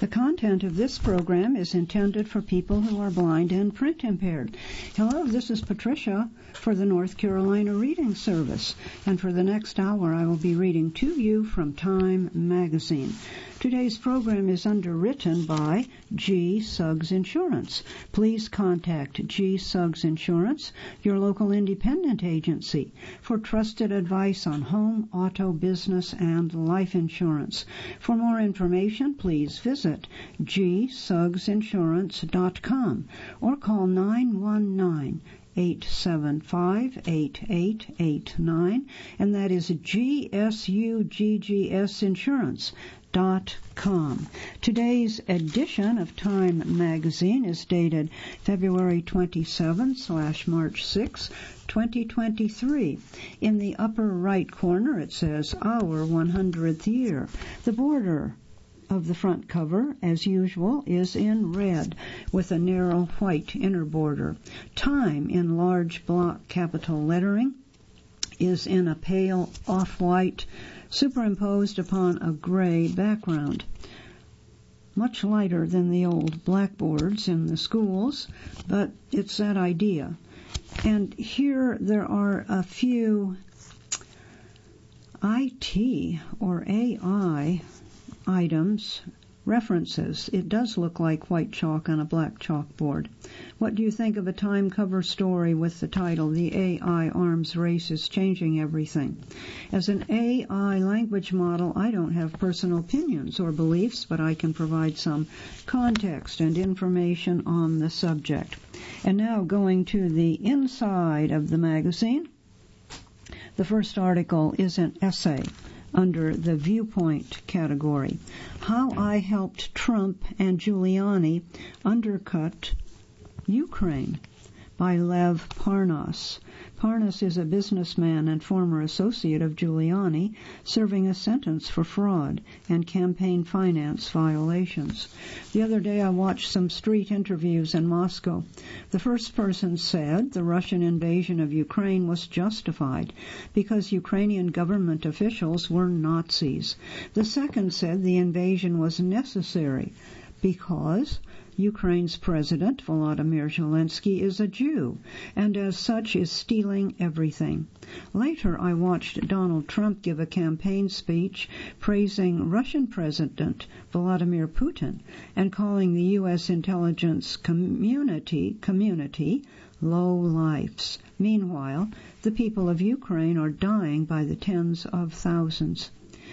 The content of this program is intended for people who are blind and print impaired. Hello, this is Patricia for the North Carolina Reading Service, and for the next hour I will be reading to you from Time magazine. Today's program is underwritten by G. Suggs Insurance. Please contact G. Suggs Insurance, your local independent agency, for trusted advice on home, auto, business, and life insurance. For more information, please visit gsuggsinsurance.com or call 919-875-8889, and that is GSUGGS Today's edition of Time magazine is dated February 27/March 6, 2023. In the upper right corner it says Our 100th Year. The border of the front cover, as usual, is in red with a narrow white inner border. Time in large block capital lettering is in a pale off-white superimposed upon a gray background. Much lighter than the old blackboards in the schools, but it's that idea. And here there are a few IT or AI items, references. It does look like white chalk on a black chalkboard. What do you think of a Time cover story with the title, The AI Arms Race is Changing Everything? As an AI language model, I don't have personal opinions or beliefs, but I can provide some context and information on the subject. And now going to the inside of the magazine, the first article is an essay under the viewpoint category. How I Helped Trump and Giuliani Undercut Ukraine by Lev Parnas. Parnas is a businessman and former associate of Giuliani, serving a sentence for fraud and campaign finance violations. The other day I watched some street interviews in Moscow. The first person said the Russian invasion of Ukraine was justified because Ukrainian government officials were Nazis. The second said the invasion was necessary because Ukraine's president, Volodymyr Zelensky, is a Jew, and as such is stealing everything. Later, I watched Donald Trump give a campaign speech praising Russian President Vladimir Putin and calling the U.S. intelligence community low-lifes. Meanwhile, the people of Ukraine are dying by the tens of thousands.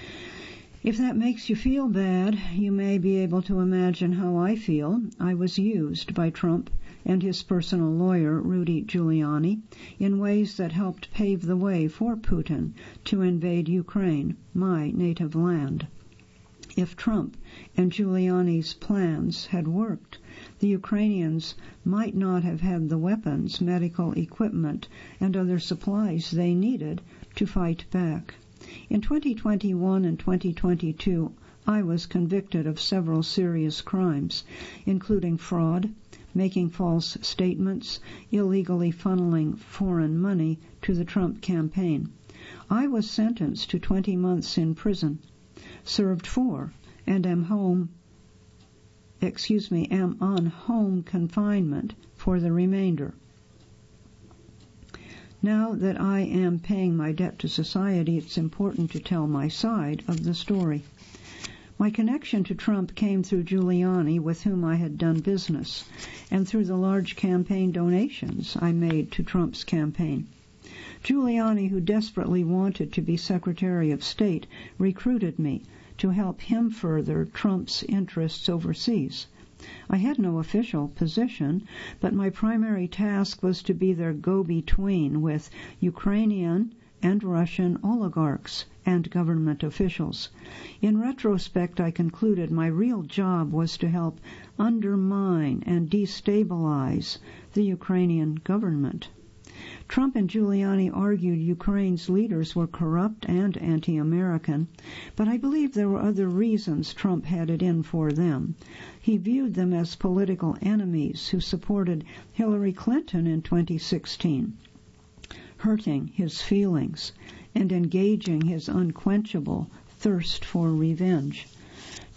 If that makes you feel bad, you may be able to imagine how I feel. I was used by Trump and his personal lawyer, Rudy Giuliani, in ways that helped pave the way for Putin to invade Ukraine, my native land. If Trump and Giuliani's plans had worked, the Ukrainians might not have had the weapons, medical equipment, and other supplies they needed to fight back. In 2021 and 2022, I was convicted of several serious crimes, including fraud, making false statements, illegally funneling foreign money to the Trump campaign. I was sentenced to 20 months in prison, served 4, and am on home confinement for the remainder. Now that I am paying my debt to society, it's important to tell my side of the story. My connection to Trump came through Giuliani, with whom I had done business, and through the large campaign donations I made to Trump's campaign. Giuliani, who desperately wanted to be Secretary of State, recruited me to help him further Trump's interests overseas. I had no official position, but my primary task was to be their go-between with Ukrainian and Russian oligarchs and government officials. In retrospect, I concluded my real job was to help undermine and destabilize the Ukrainian government. Trump and Giuliani argued Ukraine's leaders were corrupt and anti-American, but I believe there were other reasons Trump had it in for them. He viewed them as political enemies who supported Hillary Clinton in 2016, hurting his feelings and engaging his unquenchable thirst for revenge.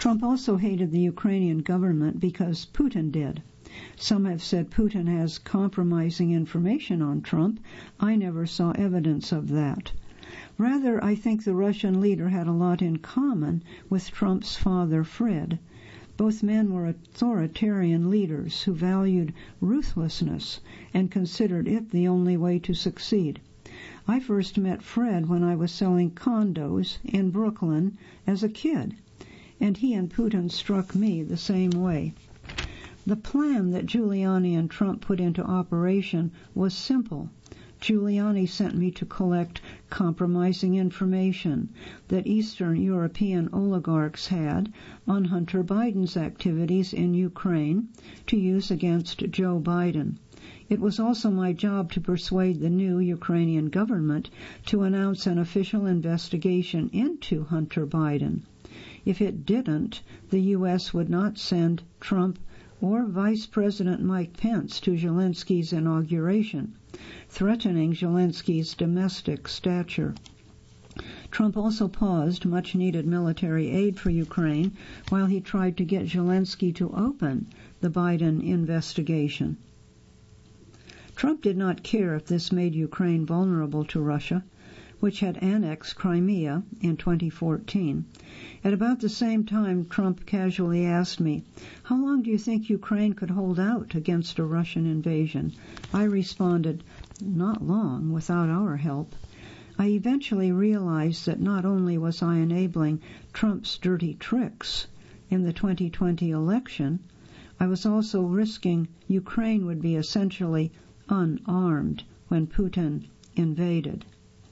Trump also hated the Ukrainian government because Putin did. Some have said Putin has compromising information on Trump. I never saw evidence of that. Rather, I think the Russian leader had a lot in common with Trump's father, Fred. Both men were authoritarian leaders who valued ruthlessness and considered it the only way to succeed. I first met Fred when I was selling condos in Brooklyn as a kid, and he and Putin struck me the same way. The plan that Giuliani and Trump put into operation was simple. Giuliani sent me to collect compromising information that Eastern European oligarchs had on Hunter Biden's activities in Ukraine to use against Joe Biden. It was also my job to persuade the new Ukrainian government to announce an official investigation into Hunter Biden. If it didn't, the U.S. would not send Trump or Vice President Mike Pence to Zelensky's inauguration, threatening Zelensky's domestic stature. Trump also paused much-needed military aid for Ukraine while he tried to get Zelensky to open the Biden investigation. Trump did not care if this made Ukraine vulnerable to Russia, which had annexed Crimea in 2014. At about the same time, Trump casually asked me, "How long do you think Ukraine could hold out against a Russian invasion?" I responded, "Not long, without our help." I eventually realized that not only was I enabling Trump's dirty tricks in the 2020 election, I was also risking Ukraine would be essentially unarmed when Putin invaded.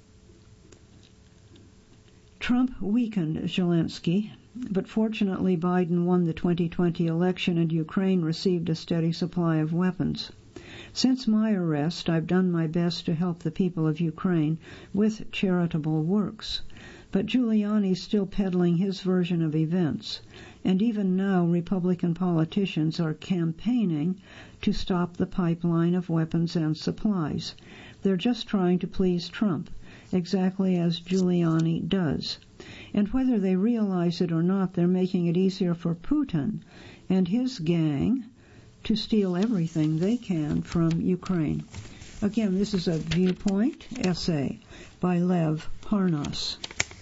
Trump weakened Zelensky, but fortunately Biden won the 2020 election and Ukraine received a steady supply of weapons. Since my arrest, I've done my best to help the people of Ukraine with charitable works. But Giuliani's still peddling his version of events, and even now Republican politicians are campaigning to stop the pipeline of weapons and supplies. They're just trying to please Trump, exactly as Giuliani does. And whether they realize it or not, they're making it easier for Putin and his gang to steal everything they can from Ukraine. Again, this is a Viewpoint essay by Lev Parnas.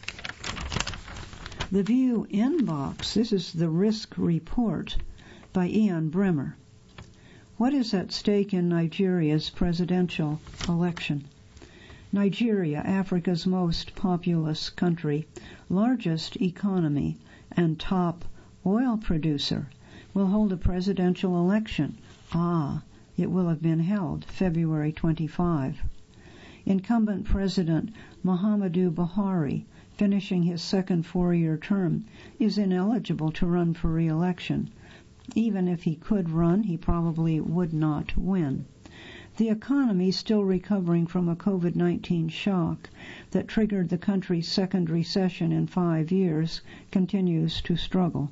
The View Inbox, this is the Risk Report by Ian Bremmer. What is at stake in Nigeria's presidential election? Nigeria, Africa's most populous country, largest economy, and top oil producer, will hold a presidential election. It will have been held February 25. Incumbent President Muhammadu Buhari, finishing his second four-year term, is ineligible to run for re-election. Even if he could run, he probably would not win. The economy, still recovering from a COVID-19 shock that triggered the country's second recession in 5 years, continues to struggle.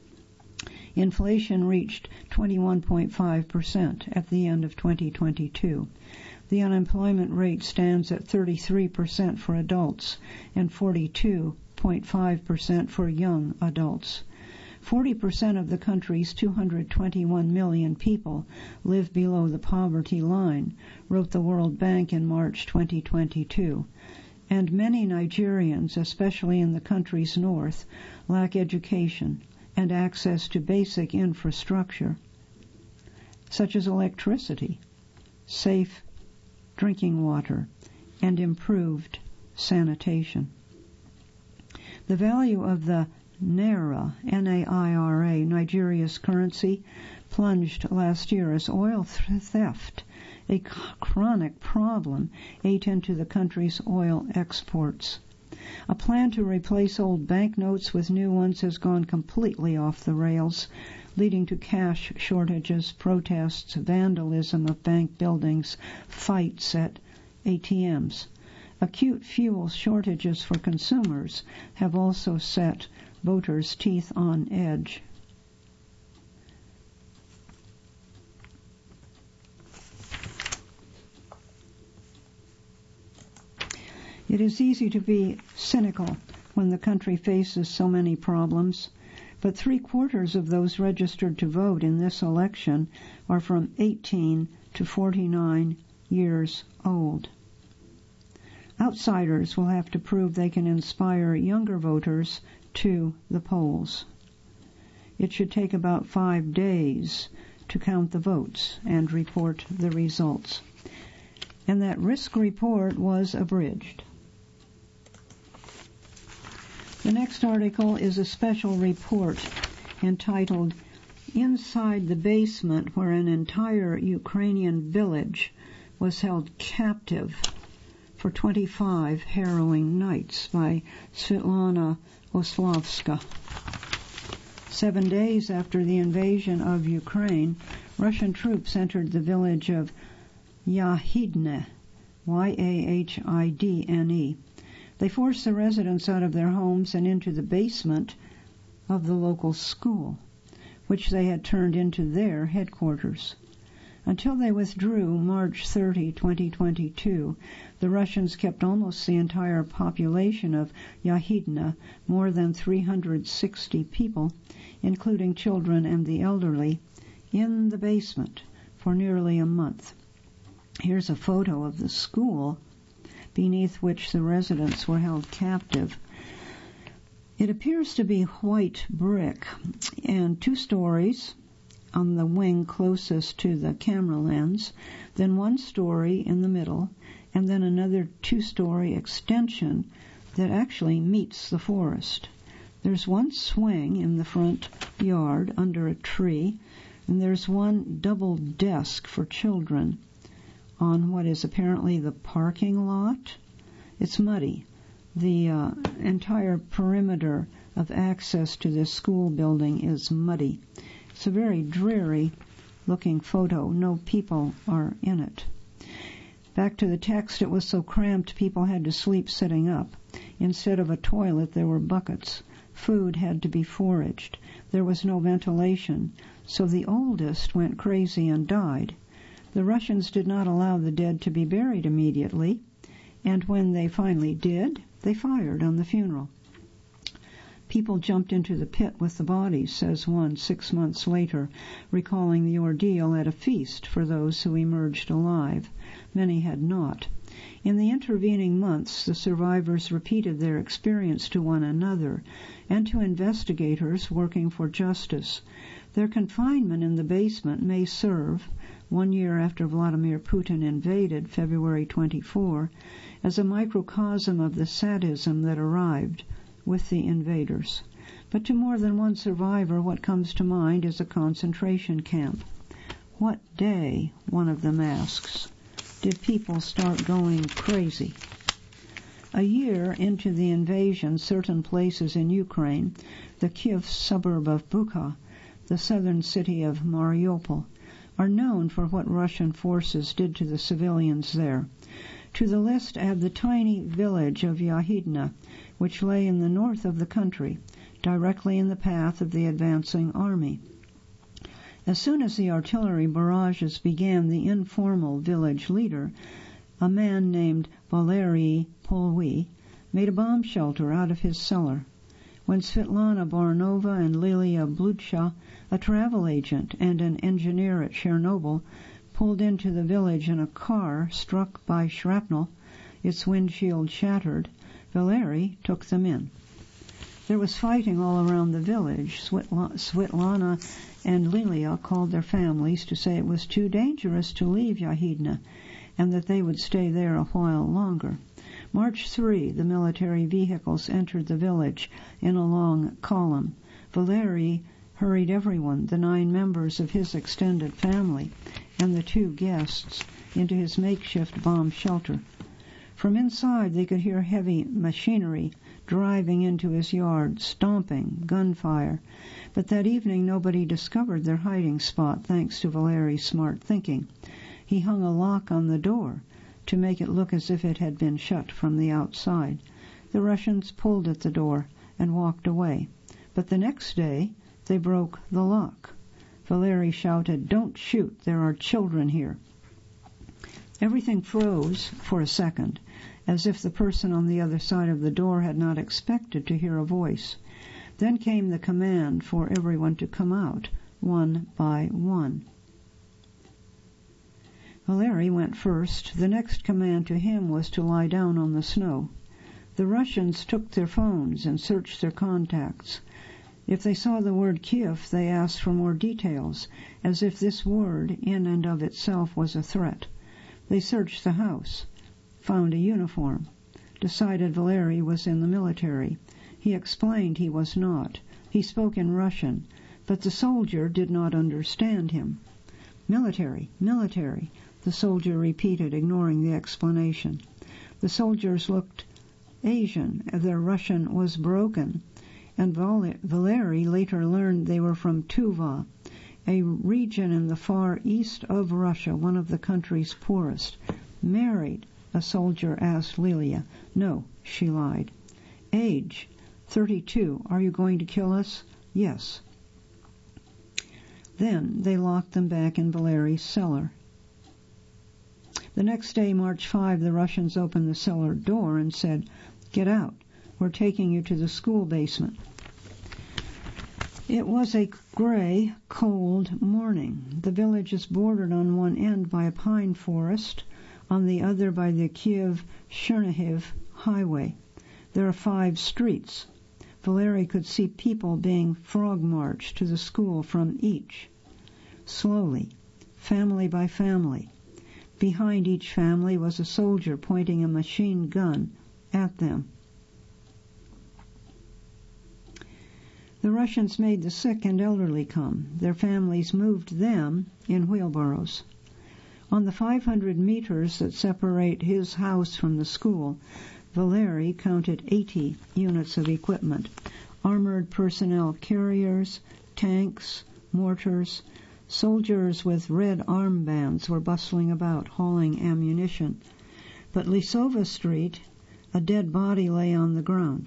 Inflation reached 21.5% at the end of 2022. The unemployment rate stands at 33% for adults and 42.5% for young adults. 40% of the country's 221 million people live below the poverty line, wrote the World Bank in March 2022. And many Nigerians, especially in the country's north, lack education and access to basic infrastructure, such as electricity, safe drinking water, and improved sanitation. The value of the Naira, N-A-I-R-A, Nigeria's currency, plunged last year as oil theft, a chronic problem, ate into the country's oil exports. A plan to replace old banknotes with new ones has gone completely off the rails, leading to cash shortages, protests, vandalism of bank buildings, fights at ATMs. Acute fuel shortages for consumers have also set voters' teeth on edge. It is easy to be cynical when the country faces so many problems. but 3/4 of those registered to vote in this election are from 18 to 49 years old. Outsiders will have to prove they can inspire younger voters to the polls. It should take about 5 days to count the votes and report the results. And that risk report was abridged. The next article is a special report entitled Inside the Basement Where an Entire Ukrainian Village Was Held Captive for 25 Harrowing Nights by Svetlana Oslavska. 7 days after the invasion of Ukraine, Russian troops entered the village of Yahidne, Yahidne. They forced the residents out of their homes and into the basement of the local school, which they had turned into their headquarters. Until they withdrew March 30, 2022, the Russians kept almost the entire population of Yahidne, more than 360 people, including children and the elderly, in the basement for nearly a month. Here's a photo of the school beneath which the residents were held captive. It appears to be white brick and 2 stories on the wing closest to the camera lens, then 1 story in the middle, and then another 2-story extension that actually meets the forest. There's 1 swing in the front yard under a tree, and there's 1 double desk for children on what is apparently the parking lot. It's muddy. The entire perimeter of access to this school building is muddy. It's a very dreary-looking photo. No people are in it. Back to the text, it was so cramped people had to sleep sitting up. Instead of a toilet, there were buckets. Food had to be foraged. There was no ventilation, so the oldest went crazy and died. The Russians did not allow the dead to be buried immediately, and when they finally did, they fired on the funeral. People jumped into the pit with the bodies, says one 6 months later, recalling the ordeal at a feast for those who emerged alive. Many had not. In the intervening months, the survivors repeated their experience to one another and to investigators working for justice. Their confinement in the basement may serve, 1 year after Vladimir Putin invaded, February 24, as a microcosm of the sadism that arrived with the invaders. But to more than one survivor, what comes to mind is a concentration camp. What day, one of them asks, did people start going crazy? A year into the invasion, certain places in Ukraine, the Kyiv suburb of Bucha, the southern city of Mariupol, are known for what Russian forces did to the civilians there. To the list add the tiny village of Yahidne, which lay in the north of the country, directly in the path of the advancing army. As soon as the artillery barrages began, the informal village leader, a man named Valery Polwy, made a bomb shelter out of his cellar. When Svetlana Barnova and Lilia Blucha, a travel agent and an engineer at Chernobyl, pulled into the village in a car struck by shrapnel, its windshield shattered, Valery took them in. There was fighting all around the village. Svetlana and Lilia called their families to say it was too dangerous to leave Yahidne and that they would stay there a while longer. March 3, the military vehicles entered the village in a long column. Valery hurried everyone, the 9 members of his extended family and the 2 guests, into his makeshift bomb shelter. From inside they could hear heavy machinery driving into his yard, stomping, gunfire. But that evening nobody discovered their hiding spot, thanks to Valery's smart thinking. He hung a lock on the door to make it look as if it had been shut from the outside. The Russians pulled at the door and walked away. But the next day they broke the lock. Valery shouted, "Don't shoot, there are children here." Everything froze for a second, as if the person on the other side of the door had not expected to hear a voice. Then came the command for everyone to come out, one by one. Valery went first. The next command to him was to lie down on the snow. The Russians took their phones and searched their contacts. If they saw the word Kiev, they asked for more details, as if this word, in and of itself, was a threat. They searched the house, found a uniform, decided Valery was in the military. He explained he was not. He spoke in Russian, but the soldier did not understand him. "Military, military," the soldier repeated, ignoring the explanation. The soldiers looked Asian. Their Russian was broken, and Valery later learned they were from Tuva, a region in the far east of Russia, one of the country's poorest. "Married?" a soldier asked Lilia. "No," she lied. "Age?" 32. "Are you going to kill us?" "Yes." Then they locked them back in Valery's cellar. The next day, March 5, the Russians opened the cellar door and said, "Get out. We're taking you to the school basement." It was a gray, cold morning. The village is bordered on one end by a pine forest, on the other by the Kiev-Chernihiv highway. There are 5 streets. Valery could see people being frog-marched to the school from each. Slowly, family by family. Behind each family was a soldier pointing a machine gun at them. The Russians made the sick and elderly come. Their families moved them in wheelbarrows. On the 500 meters that separate his house from the school, Valery counted 80 units of equipment, armored personnel carriers, tanks, mortars. Soldiers with red armbands were bustling about, hauling ammunition. But Lisova Street, a dead body lay on the ground.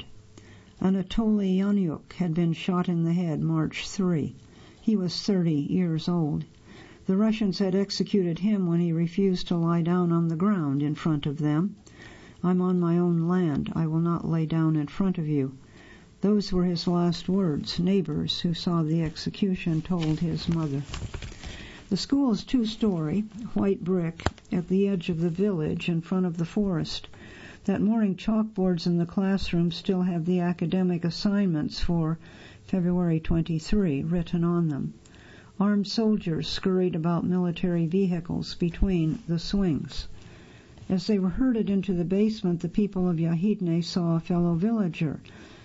Anatoly Yanyuk had been shot in the head March 3. He was 30 years old. The Russians had executed him when he refused to lie down on the ground in front of them. "I'm on my own land. I will not lay down in front of you." Those were his last words. Neighbors who saw the execution told his mother. The school is 2-story, white brick, at the edge of the village in front of the forest. That morning, chalkboards in the classroom still have the academic assignments for February 23 written on them. Armed soldiers scurried about military vehicles between the swings. As they were herded into the basement, the people of Yahidne saw a fellow villager,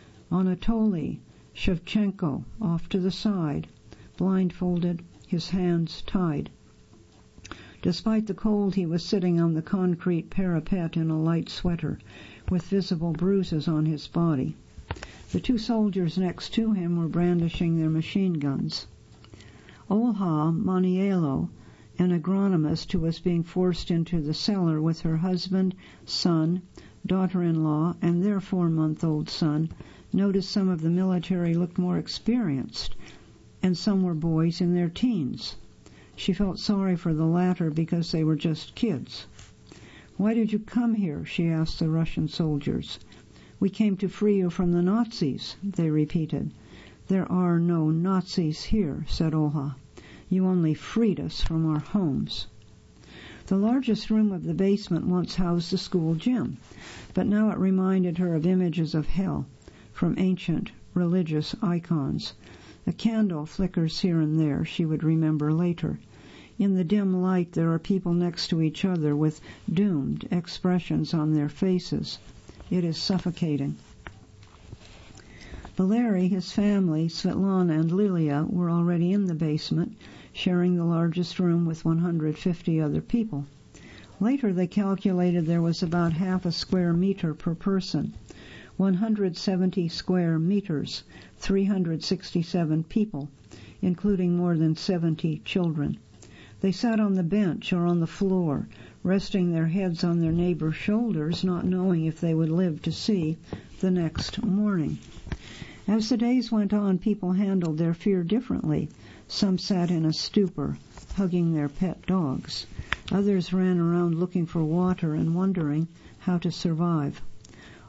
Anatoly Shevchenko, off to the side, blindfolded, his hands tied. Despite the cold, he was sitting on the concrete parapet in a light sweater, with visible bruises on his body. The 2 soldiers next to him were brandishing their machine guns. Olha Maniello, an agronomist who was being forced into the cellar with her husband, son, daughter-in-law, and their 4-month-old son, noticed some of the military looked more experienced, and some were boys in their teens. She felt sorry for the latter because they were just kids. "Why did you come here?" she asked the Russian soldiers. "We came to free you from the Nazis," they repeated. "There are no Nazis here," said Olha. "You only freed us from our homes." The largest room of the basement once housed the school gym, but now it reminded her of images of hell from ancient religious icons. A candle flickers here and there, she would remember later. In the dim light, there are people next to each other with doomed expressions on their faces. It is suffocating. Valery, his family, Svetlana and Lilia, were already in the basement, sharing the largest room with 150 other people. Later, they calculated there was about half a square meter per person. 170 square meters, 367 people, including more than 70 children. They sat on the bench or on the floor, resting their heads on their neighbors' shoulders, not knowing if they would live to see the next morning. As the days went on, people handled their fear differently. Some sat in a stupor, hugging their pet dogs. Others ran around looking for water and wondering how to survive.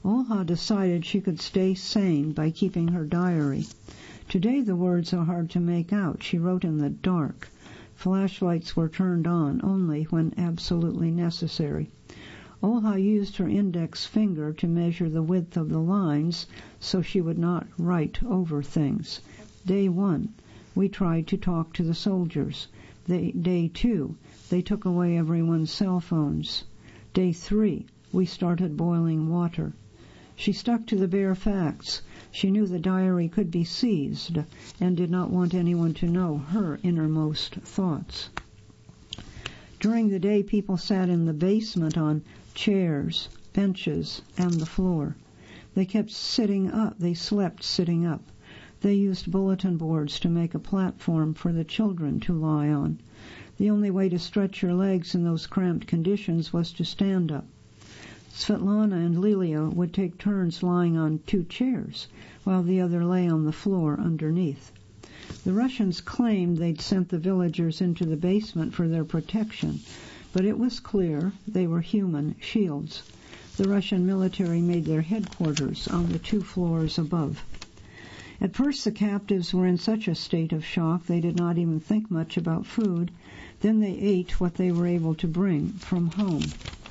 Olha decided she could stay sane by keeping her diary. Today the words are hard to make out. She wrote in the dark. Flashlights were turned on only when absolutely necessary. Olha used her index finger to measure the width of the lines so she would not write over things. Day 1, we tried to talk to the soldiers. Day 2, they took away everyone's cell phones. Day 3, we started boiling water. She stuck to the bare facts. She knew the diary could be seized and did not want anyone to know her innermost thoughts. During the day, people sat in the basement on chairs, benches, and the floor. They kept sitting up. They slept sitting up. They used bulletin boards to make a platform for the children to lie on. The only way to stretch your legs in those cramped conditions was to stand up. Svetlana and Lilia would take turns lying on 2 chairs, while the other lay on the floor underneath. The Russians claimed they'd sent the villagers into the basement for their protection, but it was clear they were human shields. The Russian military made their headquarters on the 2 floors above. At first the captives were in such a state of shock they did not even think much about food. Then they ate what they were able to bring from home.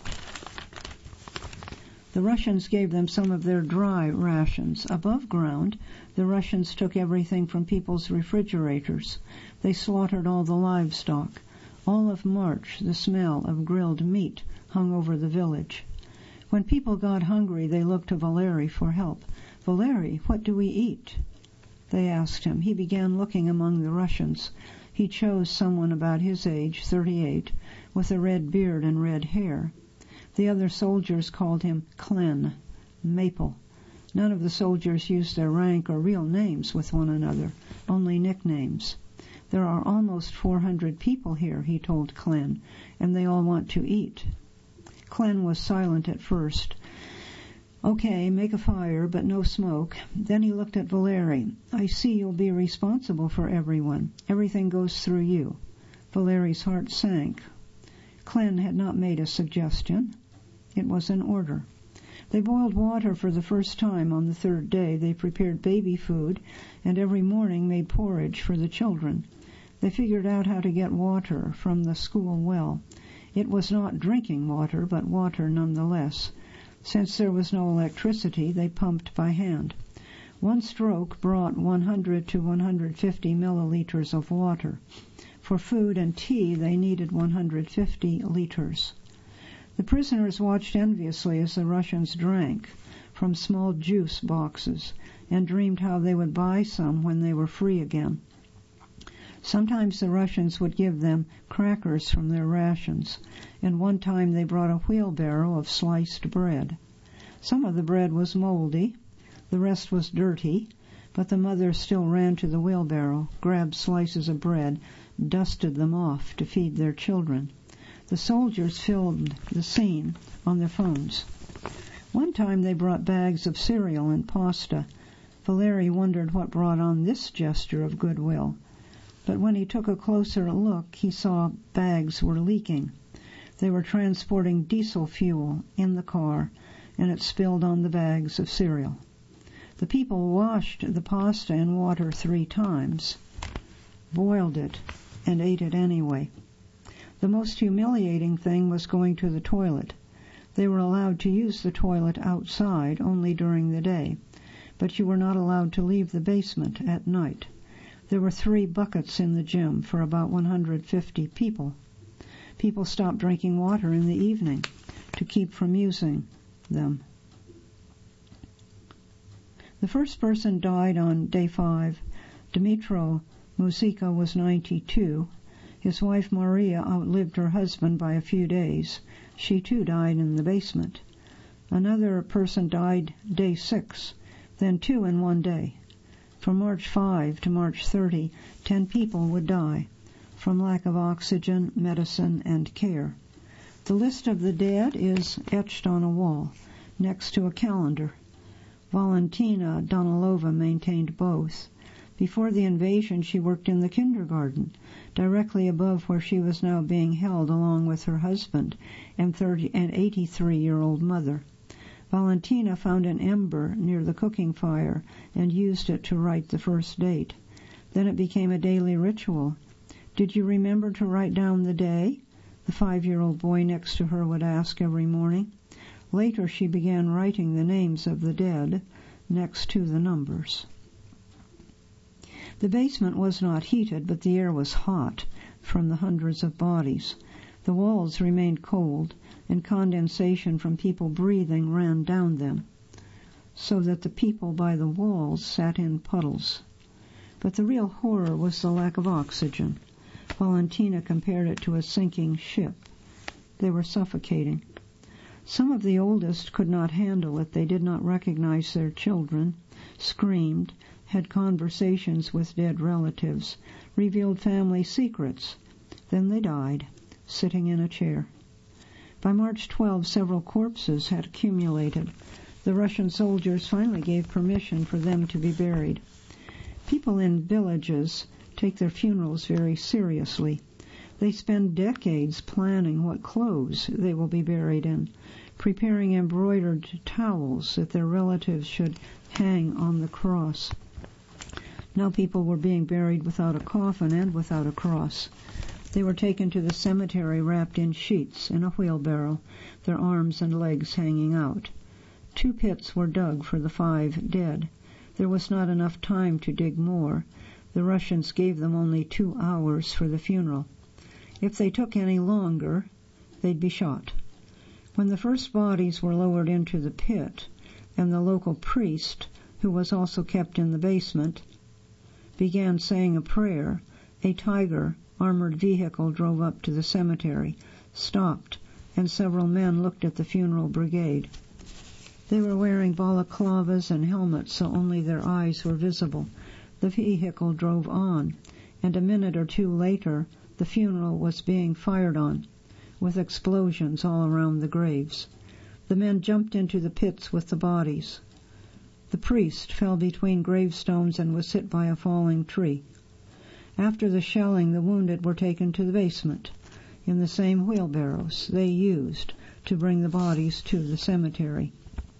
The Russians gave them some of their dry rations. Above ground, the Russians took everything from people's refrigerators. They slaughtered all the livestock. All of March, the smell of grilled meat hung over the village. When people got hungry, they looked to Valery for help. "Valery, what do we eat?" They asked him. He began looking among the Russians. He chose someone about his age, 38, with a red beard and red hair. The other soldiers called him Klen, Maple. None of the soldiers used their rank or real names with one another, only nicknames. "There are almost 400 people here," he told Klen, "and they all want to eat." Klen was silent at first. "Okay, make a fire, but no smoke." Then he looked at Valery. "I see you'll be responsible for everyone. Everything goes through you." Valery's heart sank. Klen had not made a suggestion. It was an order. They boiled water for the first time on the 3rd day. They prepared baby food and every morning made porridge for the children. They figured out how to get water from the school well. It was not drinking water, but water nonetheless. Since there was no electricity, they pumped by hand. One stroke brought 100 to 150 milliliters of water. For food and tea, they needed 150 liters. The prisoners watched enviously as the Russians drank from small juice boxes and dreamed how they would buy some when they were free again. Sometimes the Russians would give them crackers from their rations, and one time they brought a wheelbarrow of sliced bread. Some of the bread was moldy, the rest was dirty, but the mothers still ran to the wheelbarrow, grabbed slices of bread, dusted them off to feed their children. The soldiers filmed the scene on their phones. One time they brought bags of cereal and pasta. Valery wondered what brought on this gesture of goodwill. But when he took a closer look, he saw bags were leaking. They were transporting diesel fuel in the car, and it spilled on the bags of cereal. The people washed the pasta in water 3 times, boiled it, and ate it anyway. The most humiliating thing was going to the toilet. They were allowed to use the toilet outside only during the day, but you were not allowed to leave the basement at night. There were 3 buckets in the gym for about 150 people. People stopped drinking water in the evening to keep from using them. The first person died on day 5. Dmitro Muzika was 92. His wife Maria outlived her husband by a few days. She too died in the basement. Another person died day 6, then 2 in one day. From March 5 to March 30, 10 people would die from lack of oxygen, medicine, and care. The list of the dead is etched on a wall next to a calendar. Valentina Danilova maintained both. Before the invasion, she worked in the kindergarten, directly above where she was now being held along with her husband and 83-year-old mother. Valentina found an ember near the cooking fire and used it to write the first date. Then it became a daily ritual. "Did you remember to write down the day?" the 5-year-old boy next to her would ask every morning. Later she began writing the names of the dead next to the numbers. The basement was not heated, but the air was hot from the hundreds of bodies. The walls remained cold, and condensation from people breathing ran down them, so that the people by the walls sat in puddles. But the real horror was the lack of oxygen. Valentina compared it to a sinking ship. They were suffocating. Some of the oldest could not handle it. They did not recognize their children, screamed, had conversations with dead relatives, revealed family secrets. Then they died, sitting in a chair. By March 12, several corpses had accumulated. The Russian soldiers finally gave permission for them to be buried. People in villages take their funerals very seriously. They spend decades planning what clothes they will be buried in, preparing embroidered towels that their relatives should hang on the cross. Now people were being buried without a coffin and without a cross. They were taken to the cemetery wrapped in sheets in a wheelbarrow, their arms and legs hanging out. 2 pits were dug for the 5 dead. There was not enough time to dig more. The Russians gave them only 2 hours for the funeral. If they took any longer, they'd be shot. When the first bodies were lowered into the pit, and the local priest, who was also kept in the basement, began saying a prayer, a Tiger armored vehicle drove up to the cemetery, stopped, and several men looked at the funeral brigade. They were wearing balaclavas and helmets, so only their eyes were visible. The vehicle drove on, and a minute or 2 later, the funeral was being fired on, with explosions all around the graves. The men jumped into the pits with the bodies. The priest fell between gravestones and was hit by a falling tree. After the shelling, the wounded were taken to the basement in the same wheelbarrows they used to bring the bodies to the cemetery.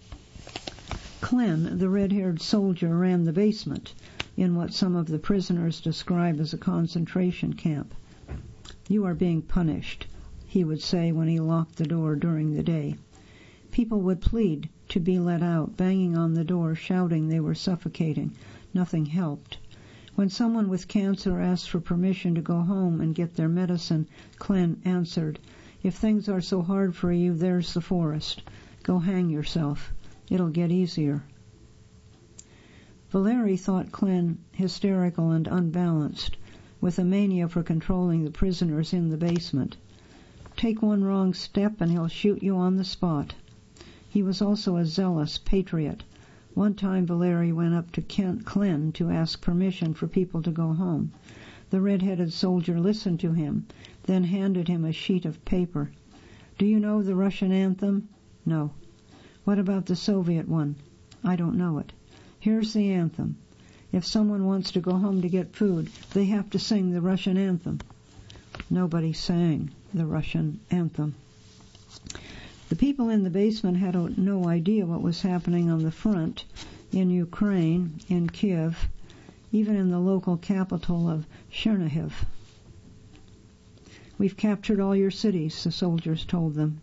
Klen, the red-haired soldier, ran the basement in what some of the prisoners describe as a concentration camp. "You are being punished," he would say when he locked the door during the day. People would plead to be let out, banging on the door, shouting they were suffocating. Nothing helped. When someone with cancer asked for permission to go home and get their medicine, Klen answered, "If things are so hard for you, there's the forest. Go hang yourself. It'll get easier." Valeri thought Klen hysterical and unbalanced, with a mania for controlling the prisoners in the basement. Take one wrong step and he'll shoot you on the spot. He was also a zealous patriot. One time Valeri went up to Klen to ask permission for people to go home. The red-headed soldier listened to him, then handed him a sheet of paper. "Do you know the Russian anthem?" "No." "What about the Soviet one?" "I don't know it." "Here's the anthem. If someone wants to go home to get food, they have to sing the Russian anthem." Nobody sang the Russian anthem. The people in the basement had no idea what was happening on the front, in Ukraine, in Kiev, even in the local capital of Chernihiv. "We've captured all your cities," the soldiers told them.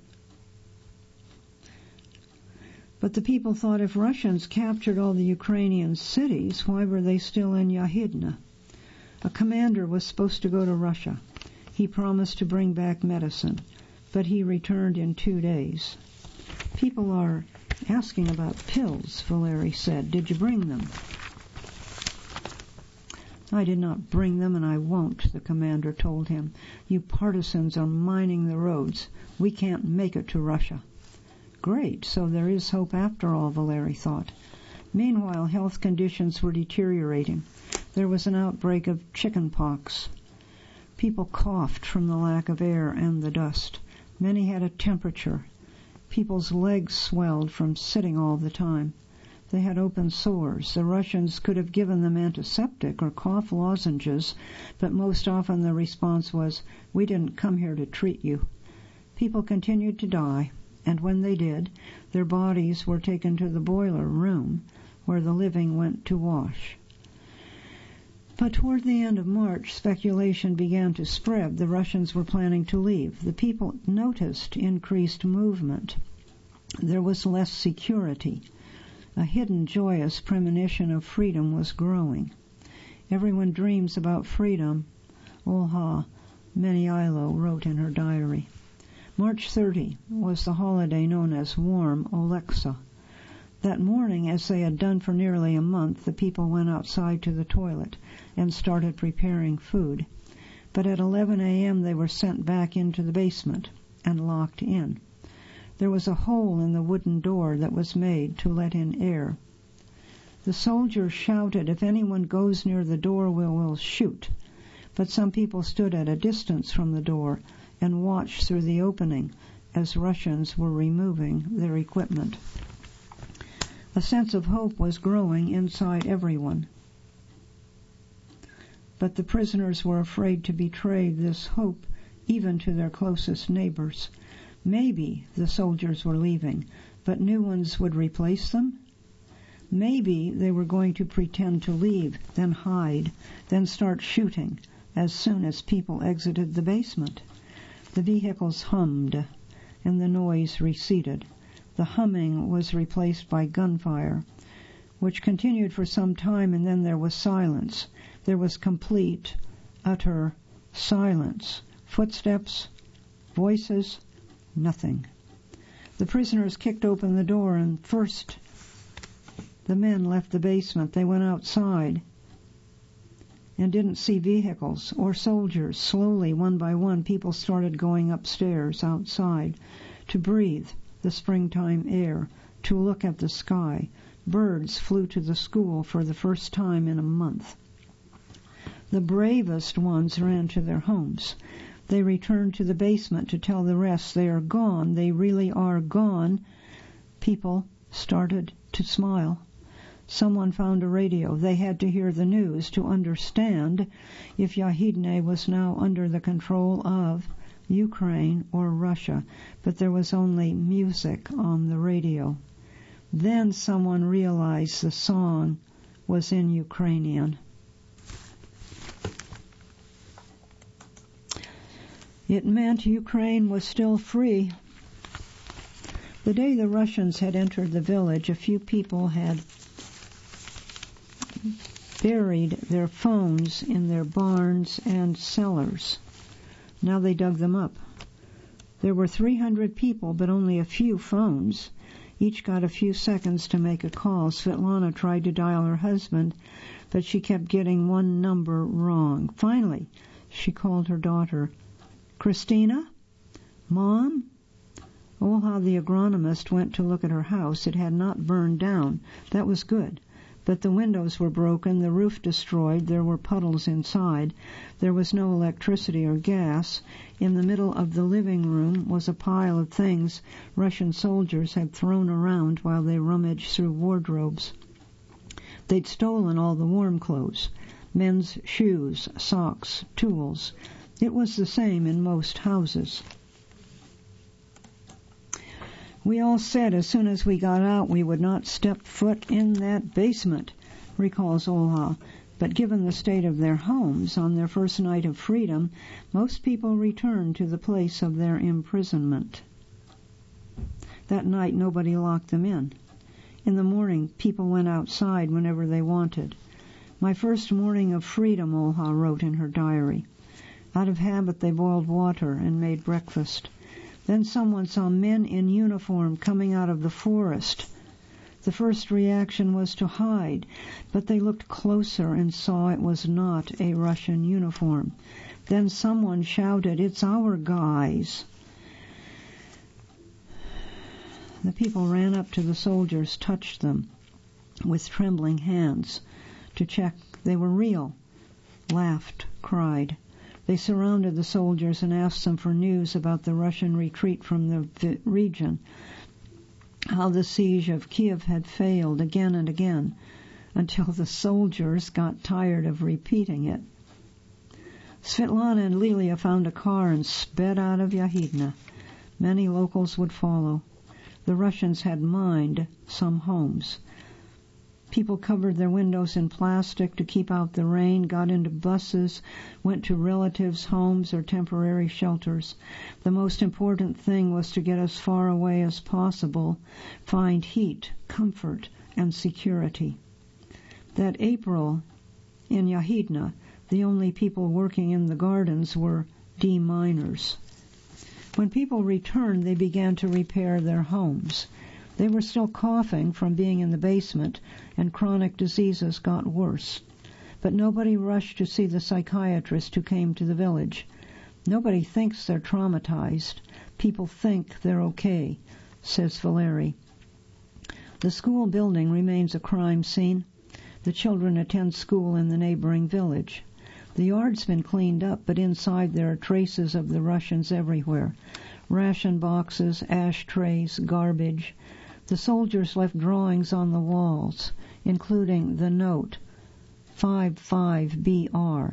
But the people thought if Russians captured all the Ukrainian cities, why were they still in Yahidna? A commander was supposed to go to Russia. He promised to bring back medicine, but he returned in 2 days. "People are asking about pills," Valeri said. "Did you bring them?" "I did not bring them, and I won't," the commander told him. "You partisans are mining the roads. We can't make it to Russia." Great, so there is hope after all, Valeri thought. Meanwhile, health conditions were deteriorating. There was an outbreak of chicken pox. People coughed from the lack of air and the dust. Many had a temperature. People's legs swelled from sitting all the time. They had open sores. The Russians could have given them antiseptic or cough lozenges, but most often the response was, "We didn't come here to treat you." People continued to die, and when they did, their bodies were taken to the boiler room, where the living went to wash. But toward the end of March, speculation began to spread. The Russians were planning to leave. The people noticed increased movement. There was less security. A hidden, joyous premonition of freedom was growing. Everyone dreams about freedom, Olha Meniilo wrote in her diary. March 30 was the holiday known as Warm Oleksa. That morning, as they had done for nearly a month, the people went outside to the toilet and started preparing food. But at 11 a.m. they were sent back into the basement and locked in. There was a hole in the wooden door that was made to let in air. The soldiers shouted, "If anyone goes near the door, we'll shoot." But some people stood at a distance from the door and watched through the opening as Russians were removing their equipment. A sense of hope was growing inside everyone. But the prisoners were afraid to betray this hope even to their closest neighbors. Maybe the soldiers were leaving, but new ones would replace them? Maybe they were going to pretend to leave, then hide, then start shooting as soon as people exited the basement. The vehicles hummed, and the noise receded. The humming was replaced by gunfire, which continued for some time, and then there was silence. There was complete, utter silence. Footsteps, voices, nothing. The prisoners kicked open the door, and first the men left the basement. They went outside and didn't see vehicles or soldiers. Slowly, one by one, people started going upstairs outside to breathe the springtime air, to look at the sky. Birds flew to the school for the first time in a month. The bravest ones ran to their homes. They returned to the basement to tell the rest they are gone. They really are gone. People started to smile. Someone found a radio. They had to hear the news to understand if Yahidne was now under the control of Ukraine or Russia, but there was only music on the radio. Then someone realized the song was in Ukrainian. It meant Ukraine was still free. The day the Russians had entered the village, a few people had buried their phones in their barns and cellars. Now they dug them up. There were 300 people, but only a few phones. Each got a few seconds to make a call. Svetlana tried to dial her husband, but she kept getting one number wrong. Finally, she called her daughter. "Christina? Mom?" Olha, the agronomist, went to look at her house. It had not burned down. That was good. But the windows were broken, the roof destroyed, there were puddles inside. There was no electricity or gas. In the middle of the living room was a pile of things Russian soldiers had thrown around while they rummaged through wardrobes. They'd stolen all the warm clothes, men's shoes, socks, tools. It was the same in most houses. "We all said as soon as we got out we would not step foot in that basement," recalls Olha. But given the state of their homes on their first night of freedom, most people returned to the place of their imprisonment. That night nobody locked them in. In the morning, people went outside whenever they wanted. "My first morning of freedom," Olha wrote in her diary. Out of habit they boiled water and made breakfast. Then someone saw men in uniform coming out of the forest. The first reaction was to hide, but they looked closer and saw it was not a Russian uniform. Then someone shouted, "It's our guys." The people ran up to the soldiers, touched them with trembling hands to check they were real, laughed, cried. They surrounded the soldiers and asked them for news about the Russian retreat from the region, how the siege of Kiev had failed again and again, until the soldiers got tired of repeating it. Svetlana and Lilia found a car and sped out of Yahidne. Many locals would follow. the Russians had mined some homes. People covered their windows in plastic to keep out the rain, got into buses, went to relatives' homes or temporary shelters. The most important thing was to get as far away as possible, find heat, comfort, and security. That April, in Yahidna, the only people working in the gardens were deminers. When people returned, they began to repair their homes. They were still coughing from being in the basement, and chronic diseases got worse. But nobody rushed to see the psychiatrist who came to the village. Nobody thinks they're traumatized. People think they're okay, says Valeri. The school building remains a crime scene. The children attend school in the neighboring village. The yard's been cleaned up, but inside there are traces of the Russians everywhere. Ration boxes, ashtrays, garbage. The soldiers left drawings on the walls, including the note 55BR,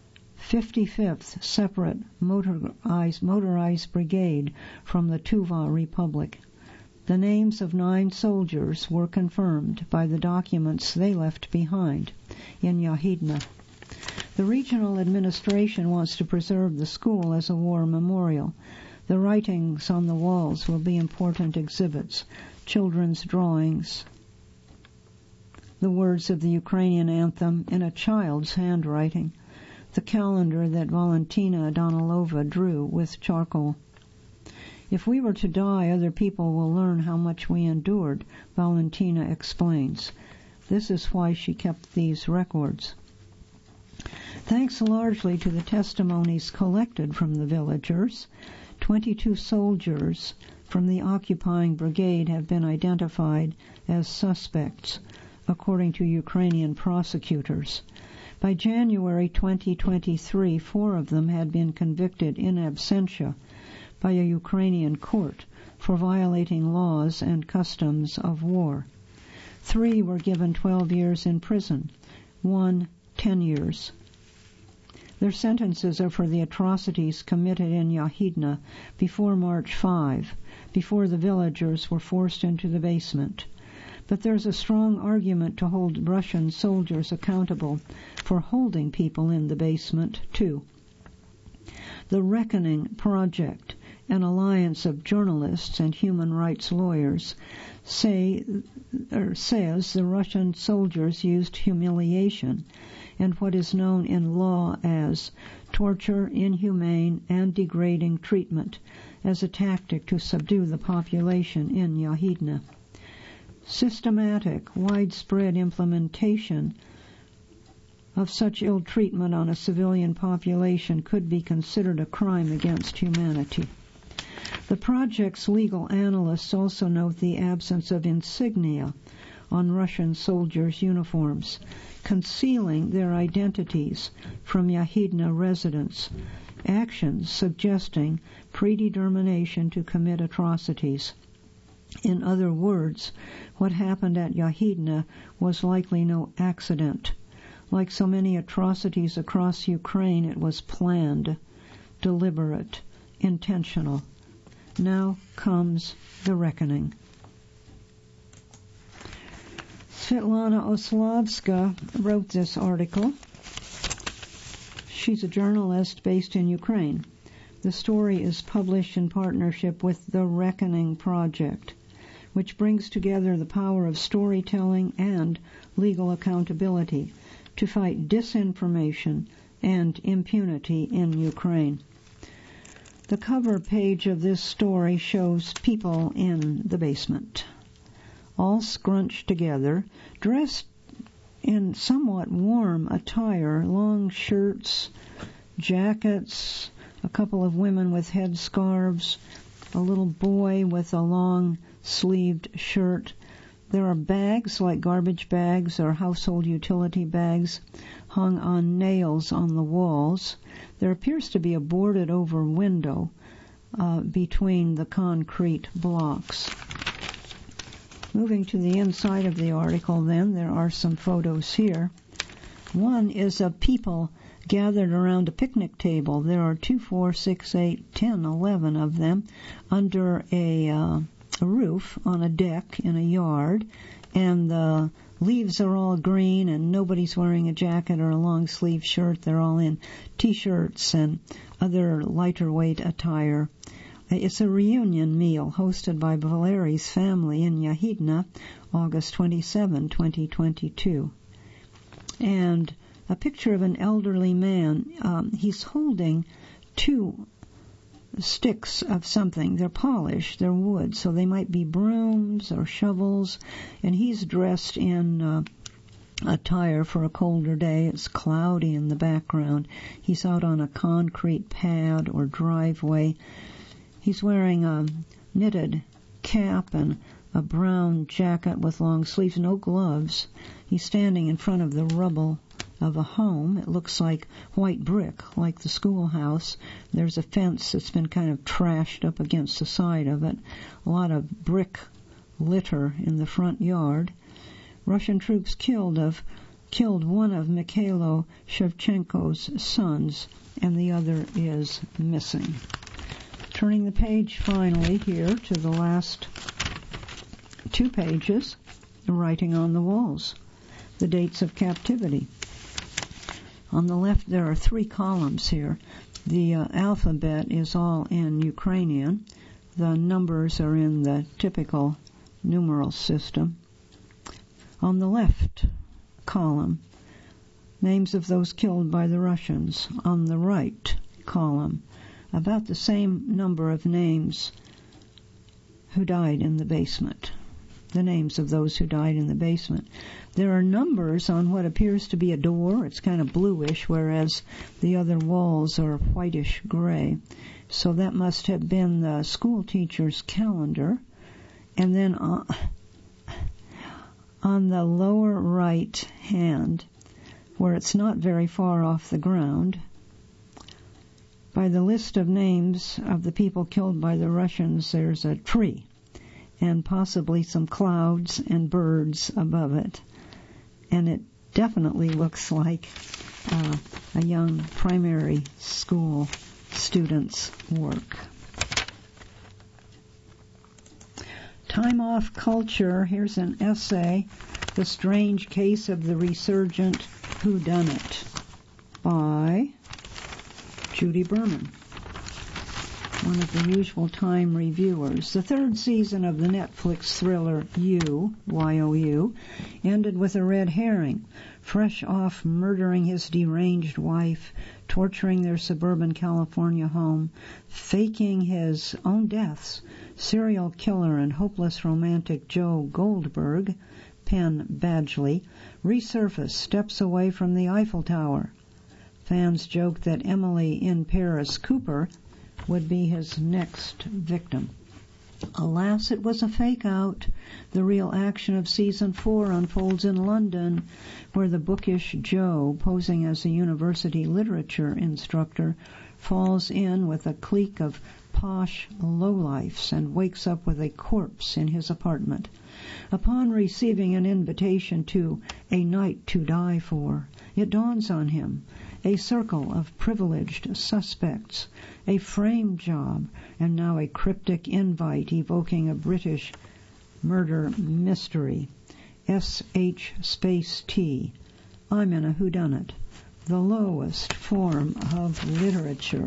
55th Separate Motorized Brigade from the Tuva Republic. The names of 9 soldiers were confirmed by the documents they left behind in Yahidna. The regional administration wants to preserve the school as a war memorial. The writings on the walls will be important exhibits, children's drawings, the words of the Ukrainian anthem in a child's handwriting, the calendar that Valentina Danilova drew with charcoal. If we were to die, other people will learn how much we endured, Valentina explains. This is why she kept these records. Thanks largely to the testimonies collected from the villagers, 22 soldiers from the occupying brigade have been identified as suspects, according to Ukrainian prosecutors. By January 2023, 4 of them had been convicted in absentia by a Ukrainian court for violating laws and customs of war. 3 were given 12 years in prison, 1 10 years. Their sentences are for the atrocities committed in Yahidna before March 5, before the villagers were forced into the basement. But there's a strong argument to hold Russian soldiers accountable for holding people in the basement, too. The Reckoning Project, an alliance of journalists and human rights lawyers, says the Russian soldiers used humiliation and what is known in law as torture, inhumane, and degrading treatment as a tactic to subdue the population in Yahidna. Systematic, widespread implementation of such ill treatment on a civilian population could be considered a crime against humanity. The project's legal analysts also note the absence of insignia on Russian soldiers' uniforms, concealing their identities from Yahidna residents, actions suggesting predetermination to commit atrocities. In other words, what happened at Yahidna was likely no accident. Like so many atrocities across Ukraine, it was planned, deliberate, intentional. Now comes the reckoning. Svetlana Oslavska wrote this article. She's a journalist based in Ukraine. The story is published in partnership with the Reckoning Project, which brings together the power of storytelling and legal accountability to fight disinformation and impunity in Ukraine. The cover page of this story shows people in the basement, all scrunched together, dressed in somewhat warm attire, long shirts, jackets, a couple of women with headscarves, a little boy with a long-sleeved shirt. There are bags like garbage bags or household utility bags hung on nails on the walls. There appears to be a boarded-over window between the concrete blocks. Moving to the inside of the article, then, there are some photos here. One is of people gathered around a picnic table. There are 2, 4, 6, 8, 10, 11 of them under a roof on a deck in a yard, and the leaves are all green and nobody's wearing a jacket or a long sleeve shirt. They're all in t-shirts and other lighter weight attire. It's a reunion meal hosted by Valeri's family in Yahidna, August 27, 2022. And a picture of an elderly man. He's holding two sticks of something. They're polished, they're wood, so they might be brooms or shovels, and he's dressed in attire for a colder day. It's cloudy in the background. He's out on a concrete pad or driveway. He's wearing a knitted cap and a brown jacket with long sleeves, no gloves. He's standing in front of the rubble of a home. It looks like white brick, like the schoolhouse. There's a fence that's been kind of trashed up against the side of it. A lot of brick litter in the front yard. Russian troops killed one of Mikhailo Shevchenko's sons, and the other is missing. Turning the page finally here to the last 2 pages, the writing on the walls, the dates of captivity. On the left, there are 3 columns here. The alphabet is all in Ukrainian. The numbers are in the typical numeral system. On the left column, names of those killed by the Russians. On the right column, about the same number of names who died in the basement. The names of those who died in the basement. There are numbers on what appears to be a door. It's kind of bluish, whereas the other walls are whitish gray. So that must have been the school teacher's calendar. And then on the lower right hand, where it's not very far off the ground, by the list of names of the people killed by the Russians, there's a tree and possibly some clouds and birds above it. And it definitely looks like a young primary school student's work. Time off culture. Here's an essay, The Strange Case of the Resurgent Whodunit, by Judy Berman, one of the usual Time reviewers. The 3rd season of the Netflix thriller You, Y-O-U, ended with a red herring. Fresh off murdering his deranged wife, torturing their suburban California home, faking his own deaths, serial killer and hopeless romantic Joe Goldberg, Penn Badgley, resurfaced steps away from the Eiffel Tower. Fans joked that Emily in Paris Cooper would be his next victim. Alas, it was a fake-out. The real action of Season 4 unfolds in London, where the bookish Joe, posing as a university literature instructor, falls in with a clique of posh lowlifes and wakes up with a corpse in his apartment. Upon receiving an invitation to a night to die for, it dawns on him: a circle of privileged suspects, a frame job, and now a cryptic invite evoking a British murder mystery. S.H. space T. I'm in a whodunit, the lowest form of literature.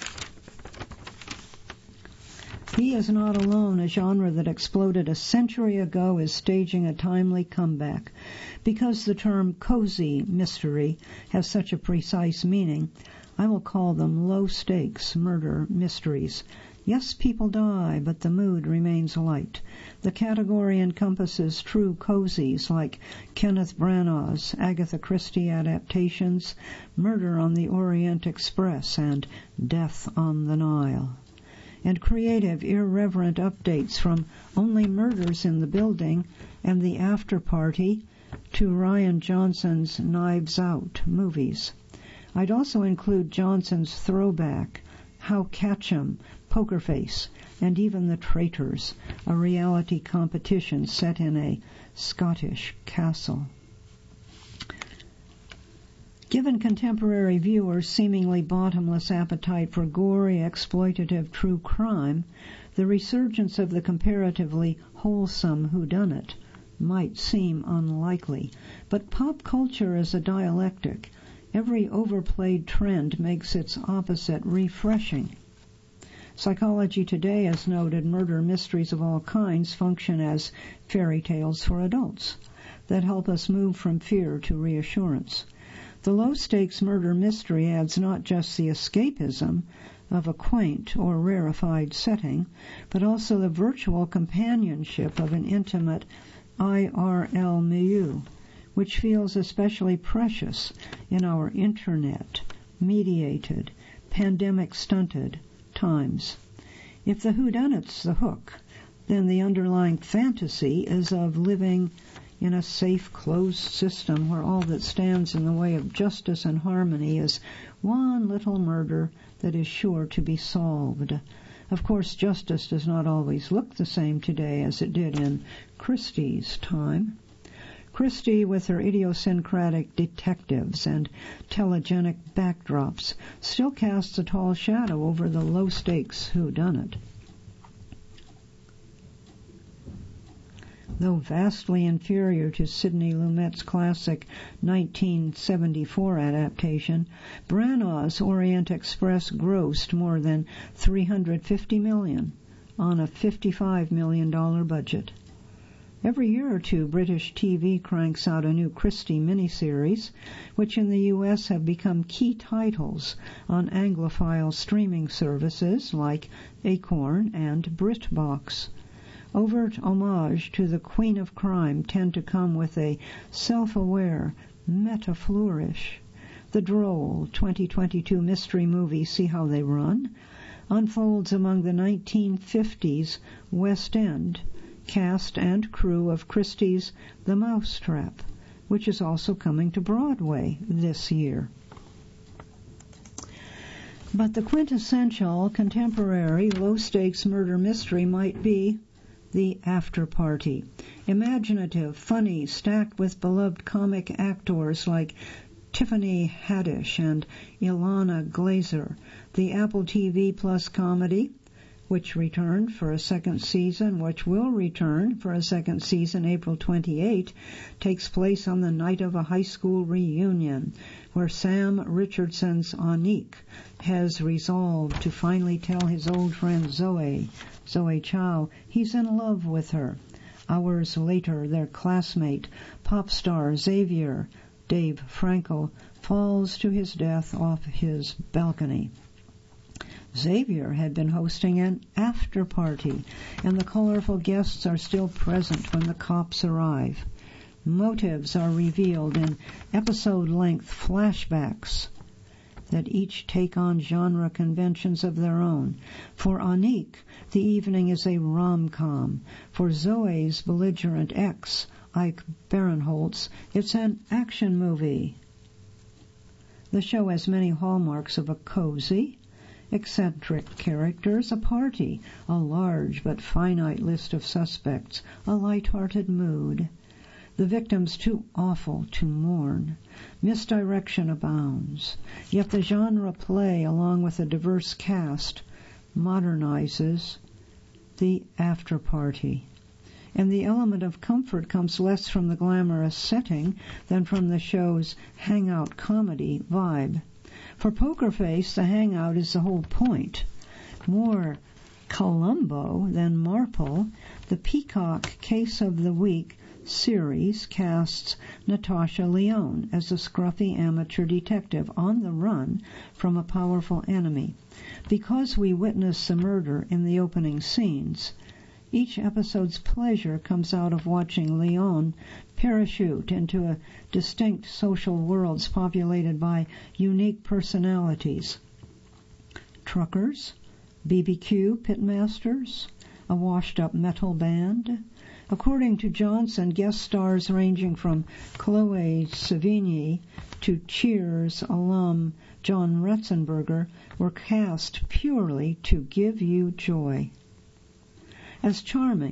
He is not alone. A genre that exploded a century ago is staging a timely comeback. Because the term cozy mystery has such a precise meaning, I will call them low-stakes murder mysteries. Yes, people die, but the mood remains light. The category encompasses true cozies like Kenneth Branagh's Agatha Christie adaptations, Murder on the Orient Express and Death on the Nile, and creative, irreverent updates from Only Murders in the Building and The After Party to Rian Johnson's Knives Out movies. I'd also include Johnson's throwback, How Catchem, Poker Face, and even The Traitors, a reality competition set in a Scottish castle. Given contemporary viewers' seemingly bottomless appetite for gory, exploitative true crime, the resurgence of the comparatively wholesome whodunit might seem unlikely. But pop culture is a dialectic. Every overplayed trend makes its opposite refreshing. Psychology Today has noted murder mysteries of all kinds function as fairy tales for adults that help us move from fear to reassurance. The low-stakes murder mystery adds not just the escapism of a quaint or rarefied setting, but also the virtual companionship of an intimate IRL milieu, which feels especially precious in our internet-mediated, pandemic-stunted times. If the whodunit's the hook, then the underlying fantasy is of living in a safe, closed system where all that stands in the way of justice and harmony is one little murder that is sure to be solved. Of course, justice does not always look the same today as it did in Christie's time. Christie, with her idiosyncratic detectives and telegenic backdrops, still casts a tall shadow over the low-stakes whodunit. Though vastly inferior to Sidney Lumet's classic 1974 adaptation, Branagh's Orient Express grossed more than $350 million on a $55 million budget. Every year or two, British TV cranks out a new Christie miniseries, which in the U.S. have become key titles on Anglophile streaming services like Acorn and BritBox. Overt homage to the Queen of Crime tend to come with a self-aware meta-flourish. The droll 2022 mystery movie See How They Run unfolds among the 1950s West End cast and crew of Christie's The Mousetrap, which is also coming to Broadway this year. But the quintessential contemporary low-stakes murder mystery might be The After Party. Imaginative, funny, stacked with beloved comic actors like Tiffany Haddish and Ilana Glazer. The Apple TV Plus comedy, which returned for a second season, which will return for a second season April 28, takes place on the night of a high school reunion, where Sam Richardson's Anique has resolved to finally tell his old friend Zoe Chow, he's in love with her. Hours later, their classmate, pop star Xavier, Dave Franco, falls to his death off his balcony. Xavier had been hosting an after party, and the colorful guests are still present when the cops arrive. Motives are revealed in episode-length flashbacks that each take on genre conventions of their own. For Anique, the evening is a rom-com. For Zoe's belligerent ex, Ike Barinholtz, it's an action movie. The show has many hallmarks of a cozy, eccentric characters, a party, a large but finite list of suspects, a light-hearted mood. The victims too awful to mourn. Misdirection abounds. Yet the genre play, along with a diverse cast, modernizes The After Party. And the element of comfort comes less from the glamorous setting than from the show's hangout comedy vibe. For Poker Face, the hangout is the whole point. More Columbo than Marple, the Peacock Case of the Week series casts Natasha Lyonne as a scruffy amateur detective on the run from a powerful enemy. Because we witness the murder in the opening scenes, each episode's pleasure comes out of watching Lyonne parachute into a distinct social worlds populated by unique personalities. Truckers, BBQ pitmasters, a washed-up metal band. According to Johnson, guest stars ranging from Chloe Sevigny to Cheers alum John Ratzenberger were cast purely to give you joy. As charming,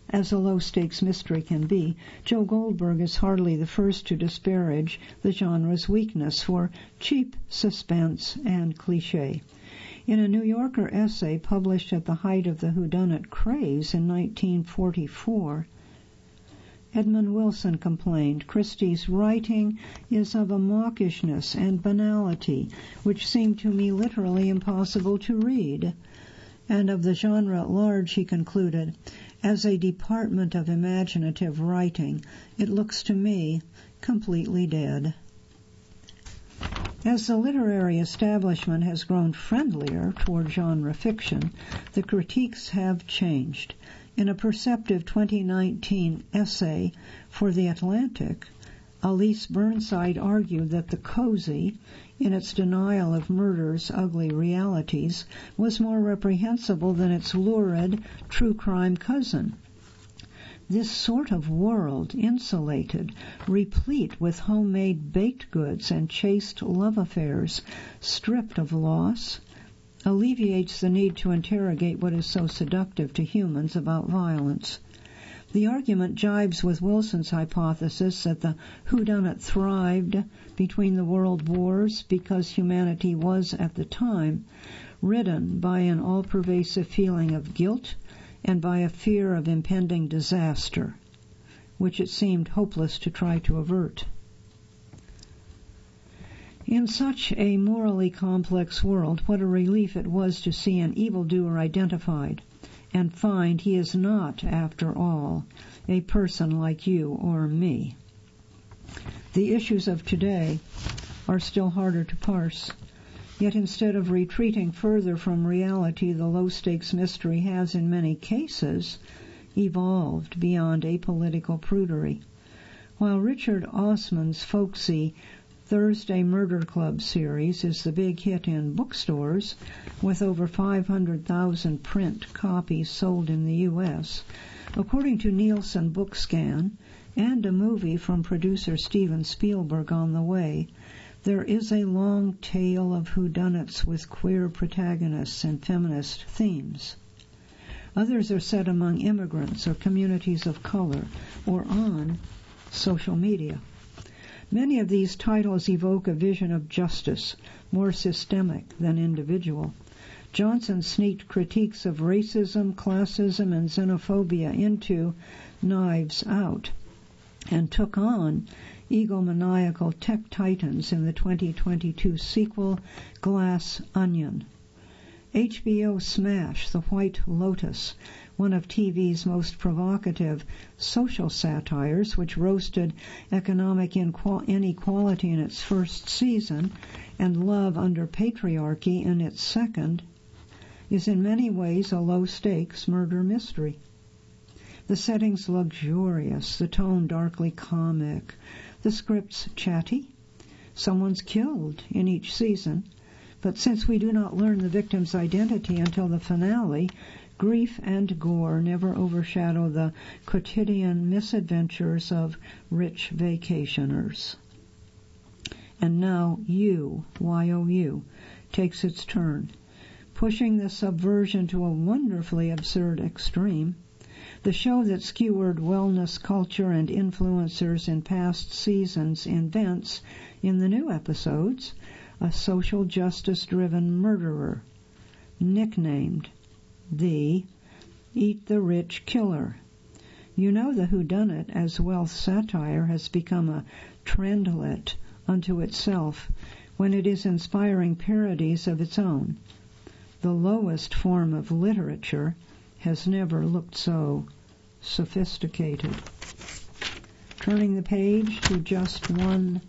as a low-stakes mystery can be, Joe Goldberg is hardly the first to disparage the genre's weakness for cheap suspense and cliché. In a New Yorker essay published at the height of the whodunit craze in 1944, Edmund Wilson complained, Christie's writing is of a mawkishness and banality which seemed to me literally impossible to read. And of the genre at large, he concluded, as a department of imaginative writing, it looks to me completely dead. As the literary establishment has grown friendlier toward genre fiction, the critiques have changed. In a perceptive 2019 essay for The Atlantic, Elise Burnside argued that The Cozy, in its denial of murder's ugly realities, was more reprehensible than its lurid true crime cousin. This sort of world, insulated, replete with homemade baked goods and chaste love affairs, stripped of loss, alleviates the need to interrogate what is so seductive to humans about violence. The argument jibes with Wilson's hypothesis that the whodunit thrived between the world wars because humanity was, at the time, ridden by an all-pervasive feeling of guilt and by a fear of impending disaster, which it seemed hopeless to try to avert. In such a morally complex world, what a relief it was to see an evildoer identified and find he is not, after all, a person like you or me. The issues of today are still harder to parse. Yet instead of retreating further from reality, the low-stakes mystery has, in many cases, evolved beyond apolitical prudery. While Richard Osman's folksy Thursday Murder Club series is the big hit in bookstores, with over 500,000 print copies sold in the U.S., according to Nielsen Bookscan, and a movie from producer Steven Spielberg on the way, there is a long tale of whodunits with queer protagonists and feminist themes. Others are set among immigrants or communities of color or on social media. Many of these titles evoke a vision of justice, more systemic than individual. Johnson sneaked critiques of racism, classism, and xenophobia into Knives Out, and took on egomaniacal tech titans in the 2022 sequel Glass Onion. HBO smash The White Lotus, one of TV's most provocative social satires, which roasted economic inequality in its first season and love under patriarchy in its second, is in many ways a low-stakes murder mystery. The setting's luxurious, the tone darkly comic, the script's chatty. Someone's killed in each season, but since we do not learn the victim's identity until the finale, grief and gore never overshadow the quotidian misadventures of rich vacationers. And now You, Y-O-U, takes its turn, pushing the subversion to a wonderfully absurd extreme. The show that skewered wellness culture and influencers in past seasons invents, in the new episodes, a social justice-driven murderer, nicknamed the Eat the Rich Killer. You know the whodunit as wealth satire has become a trendlet unto itself when it is inspiring parodies of its own. The lowest form of literature has never looked so sophisticated. Turning the page to just one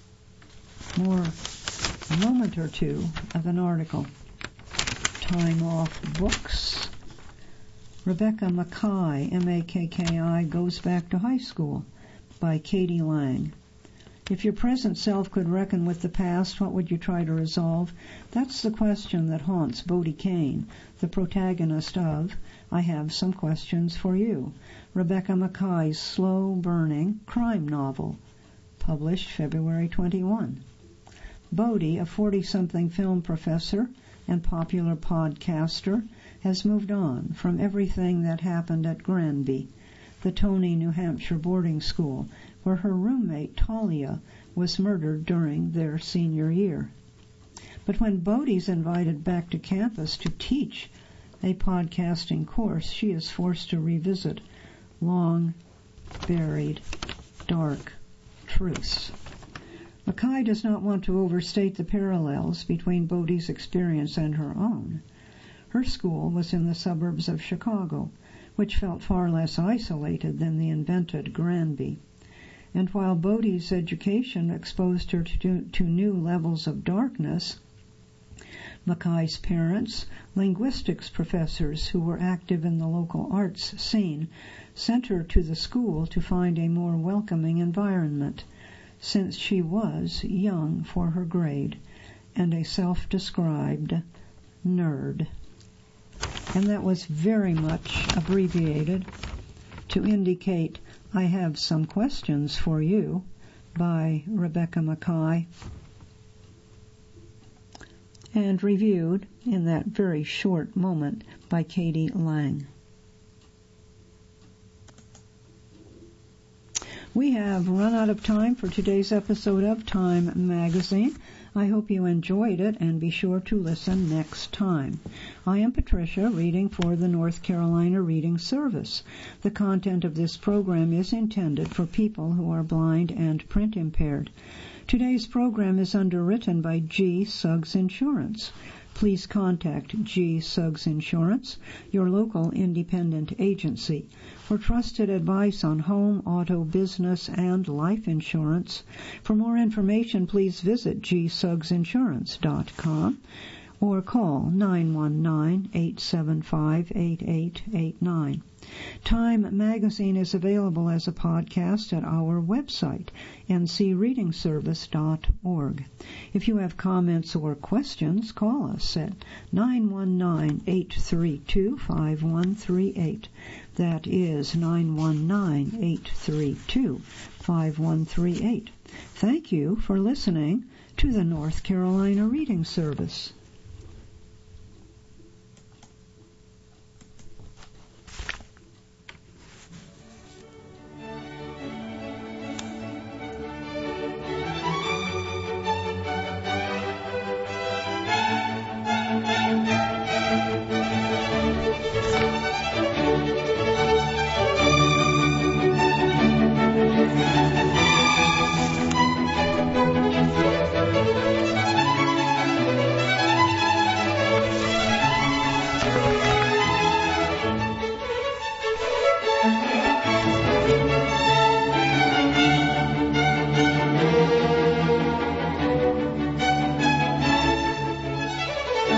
more moment or two of an article. Time Off Books. Rebecca Makkai, M-A-K-K-I, Goes Back to High School, by Katie Lang. If your present self could reckon with the past, what would you try to resolve? That's the question that haunts Bodie Kane, the protagonist of I Have Some Questions for You, Rebecca Mackay's slow-burning crime novel, published February 21. Bodie, a 40-something film professor and popular podcaster, has moved on from everything that happened at Granby. the Tony, New Hampshire boarding school, where her roommate, Talia, was murdered during their senior year. But when Bodhi's invited back to campus to teach a podcasting course, she is forced to revisit long-buried, dark truths. Mackay does not want to overstate the parallels between Bodhi's experience and her own. Her school was in the suburbs of Chicago, which felt far less isolated than the invented Granby. And while Bodhi's education exposed her to new levels of darkness, Mackay's parents, linguistics professors who were active in the local arts scene, sent her to the school to find a more welcoming environment, since she was young for her grade and a self-described nerd. And that was very much abbreviated to indicate I have some questions for you by Rebecca Mackay, and reviewed in that very short moment by Katie Lang. We have run out of time for today's episode of Time Magazine. I hope you enjoyed it, and be sure to listen next time. I am Patricia, reading for the North Carolina Reading Service. The content of this program is intended for people who are blind and print impaired. Today's program is underwritten by G. Suggs Insurance. Please contact G. Suggs Insurance, your local independent agency, for trusted advice on home, auto, business, and life insurance. For more information, please visit gsuggsinsurance.com or call 919-875-8889. Time Magazine is available as a podcast at our website, ncreadingservice.org. If you have comments or questions, call us at 919-832-5138. That is 919-832-5138. Thank you for listening to the North Carolina Reading Service.